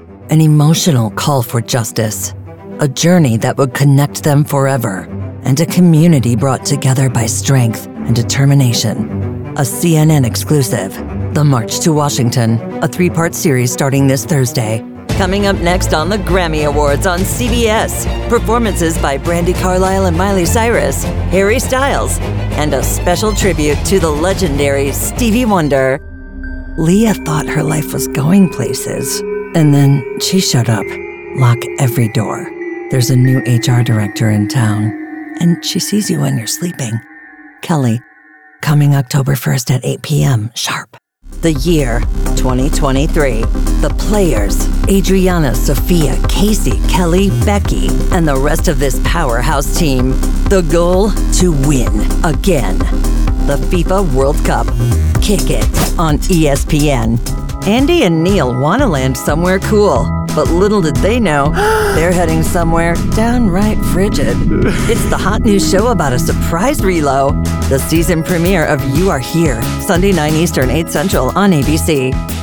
an emotional call for justice, a journey that would connect them forever, and a community brought together by strength and determination. A CNN exclusive, The March to Washington, a 3-part series starting this Thursday. Coming up next on the Grammy Awards on CBS, performances by Brandi Carlile and Miley Cyrus, Harry Styles, and a special tribute to the legendary Stevie Wonder. Leah thought her life was going places, and then she showed up. Lock every door. There's a new HR director in town, and she sees you when you're sleeping. Kelly, coming October 1st at 8 p.m. sharp. The year, 2023. The players, Adriana, Sophia, Casey, Kelly, Becky, and the rest of this powerhouse team. The goal, to win again. The FIFA World Cup. Kick it on ESPN. Andy and Neil want to land somewhere cool, but little did they know, they're heading somewhere downright frigid. It's the hot news show about a surprise reload. The season premiere of You Are Here, Sunday 9 Eastern, 8 Central on ABC.